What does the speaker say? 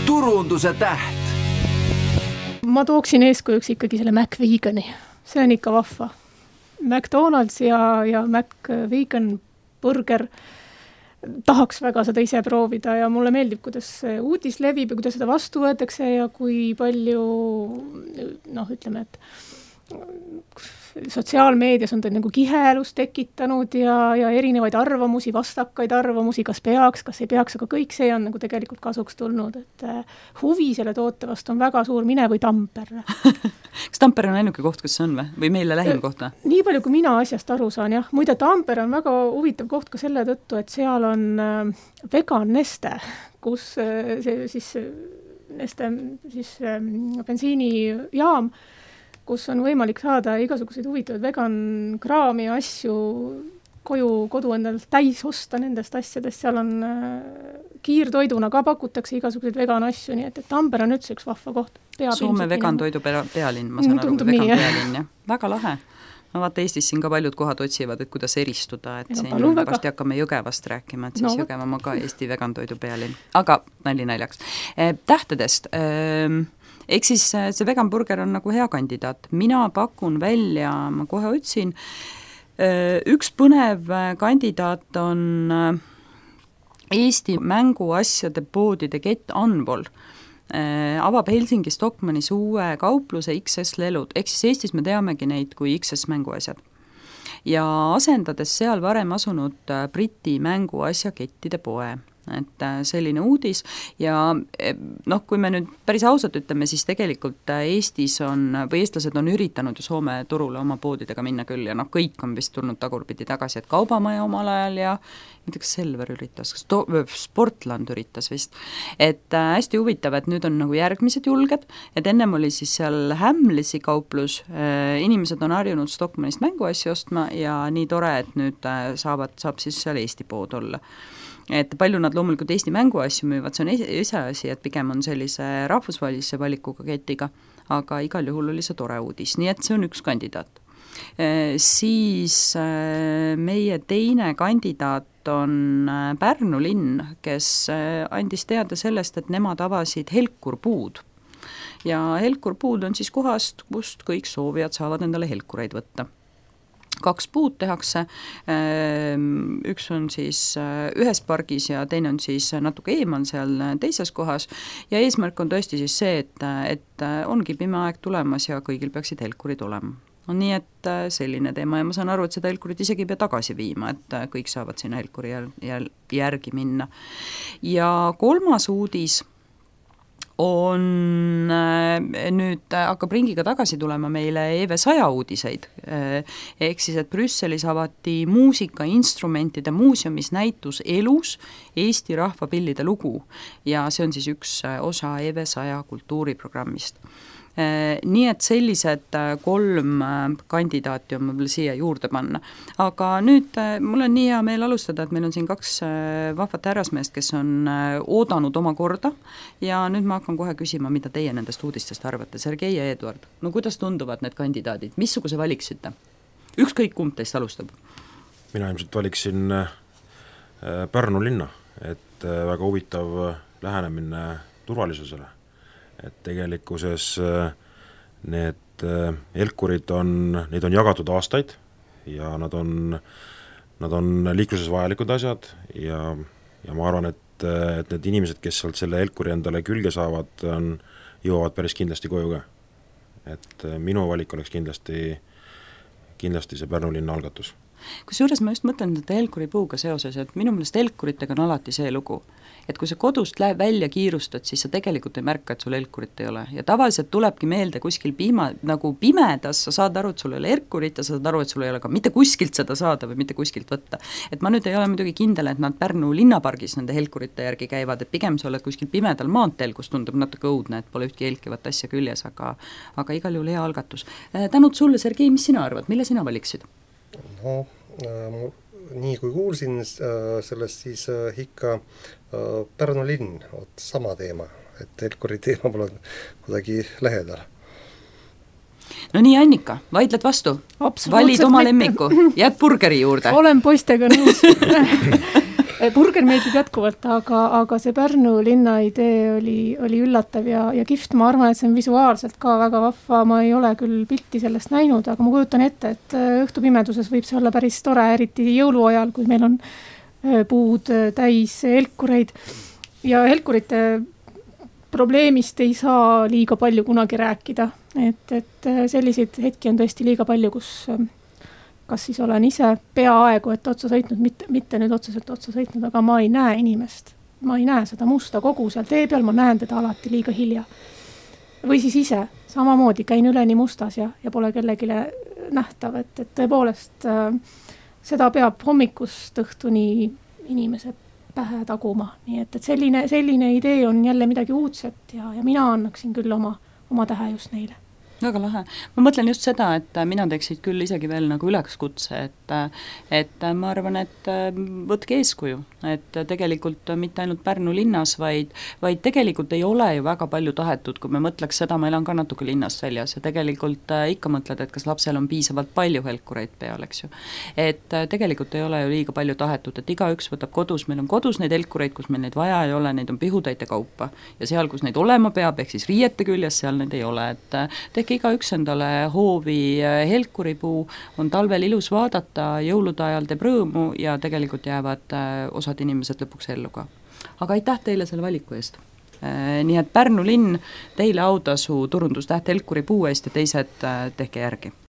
turunduse täht. Ma tooksin eeskujuks ikkagi selle McVegani. See on ikka vahva. McDonald's ja McVegan burger tahaks väga seda ise proovida ja mulle meeldib, kuidas see uudis levib ja kuidas seda vastu võetakse ja kui palju, ütleme, et sotsiaalmeedias on ta nagu kihelust tekitanud ja erinevaid arvamusi, vastakaid arvamusi, kas ei peaks, aga kõik see on nagu tegelikult kasuks tulnud, et huvi selle toote vastu on väga suur, mine või Tampere. Kas Tampere on ainuke koht, kus see on või meile lähim koht? Nii palju, kui mina asjast aru saan, jah. Muide, Tampere on väga huvitav koht ka selle tõttu, et seal on vegan Neste, kus Neste bensiinijaam, kus on võimalik saada igasuguseid huvitavaid vegan kraami ja asju kodu endal täis osta nendest asjadest. Seal on kiirtoiduna ka pakutakse igasuguseid vegan asju, nii et Tampere on üldse üks vahva koht. Soome vegan toidu pealinn, ma saan aru, vegan pealinn, jah. Väga lahe. Ma vaata Eestis siin ka paljud kohad otsivad, et kuidas eristuda, et siin varsti hakkame Jõgevast rääkima, et siis Jõgevamaa ka Eesti vegan toidu pealinn. Aga naljaks. Tähtedest. Ehk siis see vegan burger on nagu hea kandidaat. Mina pakun välja, ma kohe otsin, üks põnev kandidaat on Eesti mänguasjade poodide kett Unball. Avab Helsingi Stockmannis uue kaupluse XS Lelud. Ehk siis Eestis me teamegi neid kui XS mänguasjad. Ja asendades seal varem asunud Briti mänguasjakettide poe. Et selline uudis ja kui me nüüd päris ausalt ütleme, siis tegelikult Eestis eestlased on üritanud ju Soome turule oma poodidega minna küll ja kõik on vist tulnud tagurpidi tagasi, et Kaubamaja omal ajal ja kas Selver üritas, Sportland üritas vist, et hästi huvitav, et nüüd on nagu järgmised julged, et ennem oli siis seal Hamlesi kauplus, inimesed on harjunud Stockmannist mänguasju ostma ja nii tore, et nüüd saab siis seal Eesti pood olla. Et palju nad loomulikult Eesti mänguasju müüvad, see on ise asi, et pigem on sellise rahvusvahelise valikuga ketiga, aga igal juhul oli see tore uudis, nii et see on üks kandidaat. Siis meie teine kandidaat on Pärnu linn, kes andis teada sellest, et nemad avasid Helkurpuud. Ja Helkurpuud on siis kohast, kust kõik soovijad saavad endale helkureid võtta. 2 puud tehakse, üks on siis ühes pargis ja teine on siis natuke eemal seal teises kohas ja eesmärk on tõesti siis see, et ongi pime aeg tulemas ja kõigil peaksid helkurid olema. Nii et selline teema ja ma saan aru, et seda helkurit isegi ei pea tagasi viima, et kõik saavad sinna helkuri järgi minna. Ja 3. uudis on nüüd hakkab ringiga tagasi tulema meile EV100 uudiseid. Ehk siis, et Brüsselis avati muusikainstrumentide muuseumis näitus Elus Eesti rahvapillide lugu ja see on siis üks osa EV100 kultuuriprogrammist. Nii et sellised 3 kandidaati on võib-olla siia juurde panna. Aga nüüd mul on nii hea meel alustada, et meil on siin 2 vahvat härrasmeest, kes on oodanud oma korda ja nüüd ma hakkan kohe küsima, mida teie nendest uudistest arvate. Sergei ja Eduard, no kuidas tunduvad need kandidaadid? Missuguse valiksite? Ükskõik kumb teist alustab? Mina ilmselt valiksin Pärnu linna, et väga huvitav lähenemine turvalisusele. Et tegelikkuses need helkurid neid on jagatud aastaid ja nad on liikluses vajalikud asjad ja ma arvan, et need inimesed, kes sealt selle helkuri endale külge saavad, jõuavad päris kindlasti koju ka. Et minu valik oleks kindlasti see Pärnu linna algatus. Kusjuures ma just mõtlen helkuripuuga seoses, et minu meelest helkuritega on alati see lugu, et kui sa kodust välja kiirustad, siis sa tegelikult ei märka, et sul helkurit ei ole ja tavaliselt tulebki meelde kuskil nagu pimedas, sa saad aru, et sul ei ole helkurit ja sa saad aru, et sul ei ole ka mitte kuskilt seda saada või mitte kuskilt võtta. Et ma nüüd ei ole muidugi kindel, et nad Pärnu linnapargis nende helkurite järgi käivad, et pigem sa oled kuskil pimedal maanteel, kus tundub natuke õudne, et pole ühtki helkivat asja küljes, aga igal juhul hea algatus. Tänud sulle, Sergei, mis sina arvad, mille sina valiksid? No, nii kui kuulsin sellest, siis ikka Pärnu linn, sama teema, et helkuri teema pole kuidagi lähedal. No nii, Annika, vaidled vastu? Valid oma lemmiku, jääb burgeri juurde? Olen poistega nõus. burger meeldib jätkuvalt, aga see Pärnu linna idee oli üllatav ja kihvt, ma arvan, et see on visuaalselt ka väga vahva, ma ei ole küll pilti sellest näinud, aga ma kujutan ette, et õhtupimeduses võib see olla päris tore, eriti jõuluajal, kui meil on puud täis helkureid ja helkurite probleemist ei saa liiga palju kunagi rääkida, et selliseid hetki on tõesti liiga palju, kus kas siis olen ise peaaegu, et otsa sõitnud, mitte nüüd otseselt otsa sõitnud, aga ma ei näe inimest. Ma ei näe seda musta kogu seal tee peal, ma näen teda alati liiga hilja. Või siis ise, samamoodi käin üleni mustas ja pole kellegile nähtav, et tõepoolest seda peab hommikust õhtuni inimese pähe taguma. Nii et selline idee on jälle midagi uudset ja mina annaksin küll oma tähe just neile. Väga lahe. Ma mõtlen just seda, et mina teeksid küll isegi veel nagu üleskutse, et ma arvan, et võtke eeskuju, et tegelikult mitte ainult Pärnu linnas, vaid tegelikult ei ole ju väga palju tahetud, kui me mõtleks seda, ma elan ka natuke linnast väljas ja tegelikult ikka mõtled, et kas lapsel on piisavalt palju helkureid peal, eks ju. Et tegelikult ei ole ju liiga palju tahetud, et igaüks võtab kodus, meil on kodus neid helkureid, kus meil neid vaja ei ole, neid on pihutäite kaupa ja seal, kus neid olema peab, ehk siis riiete küljes, seal neid ei ole, et tehke igaüks endale hoovi helkuripuu, on talvel ilus vaadata, jõulude ajal teeb rõõmu ja tegelikult jäävad osad inimesed lõpuks ellu ka. Aga aitäh teile selle valiku eest. Nii et Pärnu linn, teile autasu turundustäht helkuripuu eest ja teised tehke järgi.